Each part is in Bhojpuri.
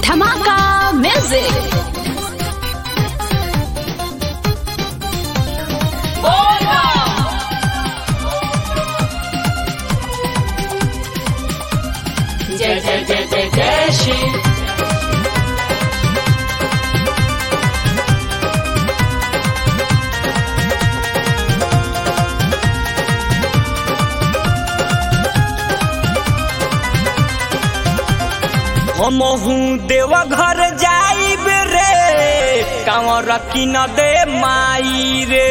धमाका म्यूजिक। जय जय जय जय जय श्री हमहू देवघर जाइब रे कांवर की न दे माई रे।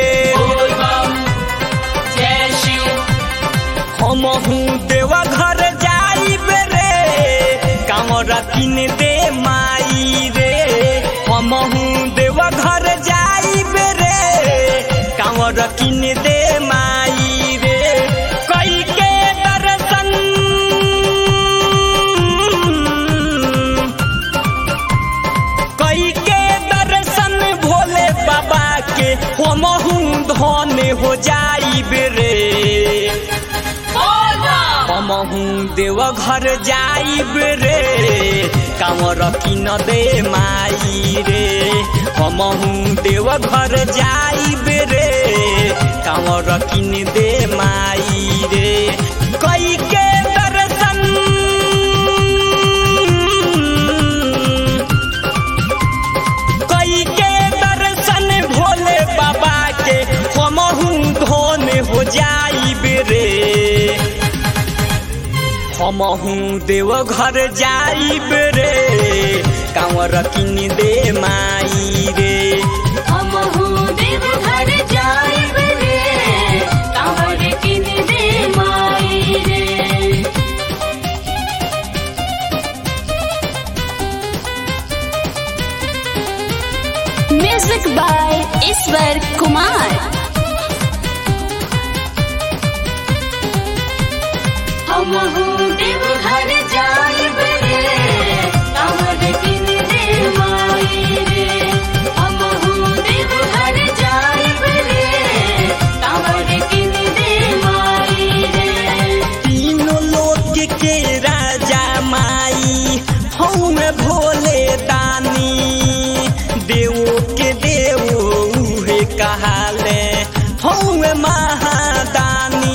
जय शिव। हमहू देवघर जाइब रे कांवर की न दे माई रे। हमहू देवघर जाइब रे कांवर की न दे माई रे। कई के दर्शन कई के दर्शन भोले बाबा के हमहू धन हो जाइब रे। हमहू देवघर जाइब रे कांवर की न दे माई रे। हमहू देवघर जाइब रे कांवर की न दे माई रे। कई के दर्शन कई के दर्शन भोले बाबा के हमहू धन हो जाइब रे। हमहू देवघर जाइब रे कांवर किन दे माई रे। हमहू देवघर जाइब रे कांवर किन दे माई रे। म्यूजिक बाय ईश्वर कुमार। हमहू देवघर जाइब रे कांवर किन दे माई रे। हमहू देवघर जाइब रे कांवर किन दे माई रे। तीनों लोक के राजा माई हूँ भोले दानी। देवो के देव उहे कहाले हूँ महादानी।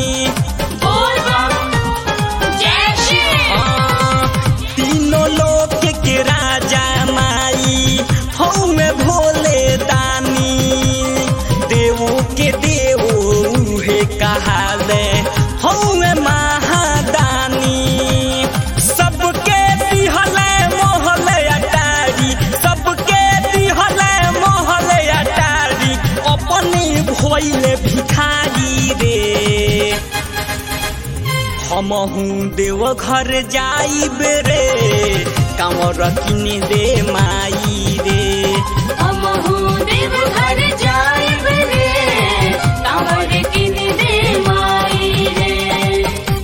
तीनों लोक के राजा माई हूँ भोले दानी। देवो के देव उहे कहाले हूँ महादानी। सबके दिहले मोहल अटारी सबके दिहले मोहल अटारी अपने भोले भिखारी रे। हमहू देवघर जाइब रे कांवर किन दे माई रे। हमहू देवघर जाइब रे कांवर किन दे माई रे।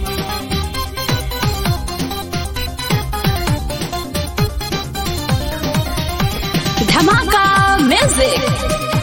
धमाका म्यूजिक।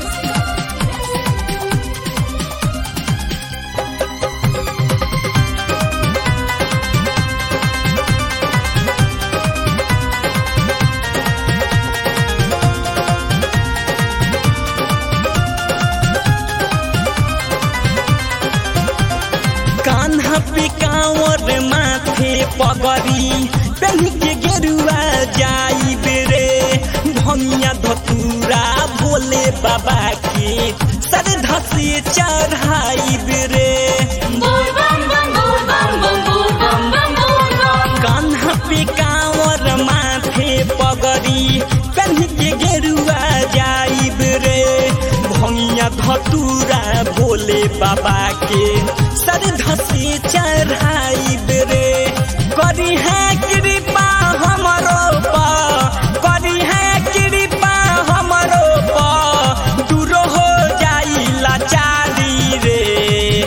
कान्हा पे कांवर माथे पगड़ी पहन के गेरुआ जाइब रे। भमिया धतूरा भोले बाबा के श्रद्धा से चढ़ाइब रे। बोल बम बम बोल बम बम बोल बम बम बोल बम। कान्हा पे कांवर माथे पगड़ी पहन के गेरुआ जाइब रे। भमिया धतूरा भोले बाबा के श्रद्धा से चढ़ाइब रे। करी है कृपा हमरो पा करी है कृपा हमरो पा दूर हो जाई लाचारी रे।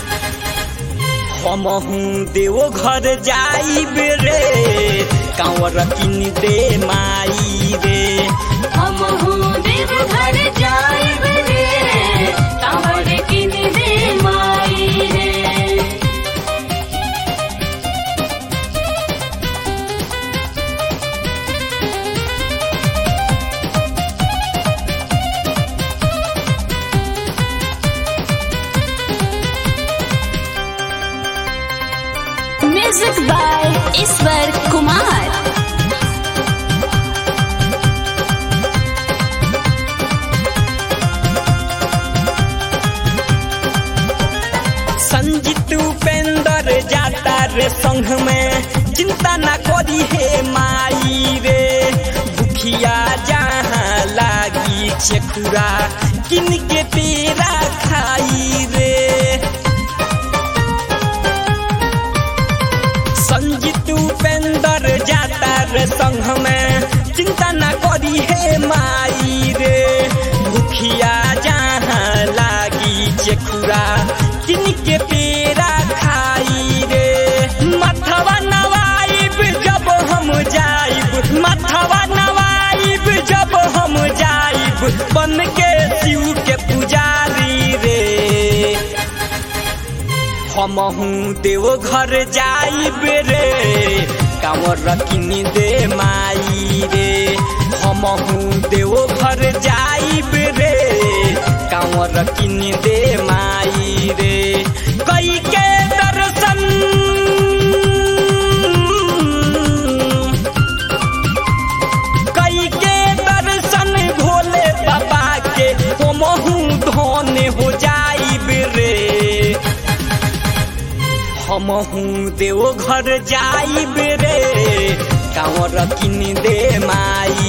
हमहू देवघर जाइब रे कांवर किन दे माई रे। हमहू देवघर जाइब रे कांवर किन दे माई रे। ईश्वर कुमार। संजीत उपेंद्र जाता रे संघ में, चिंता न करी हे माई रे। भूखिया जहाँ लागी चेकुरा, किन के पेड़ा खाई रे। संजीत उपेंद्र जाता रे संघ में, चिंता न करी हे माई रे। भूखिया जहाँ लागी चेकुरा, किन के पेड़ा खाई रे। मथवा नवाइब जब हम जाइब, मथवा नवाइब जब हम जाइब, बन के शिव के पुजारी रे। हमहू देव घर जाइब रे, कांवर किन दे माई रे। हमहू देव घर जाइब रे, कांवर किन दे माई रे। कई के दर्शन, कई के दर्शन भोले बाबा के, हमहू धन हो जाइब रे। हमहू देव घर जाइब रे, कांवर किन दे माई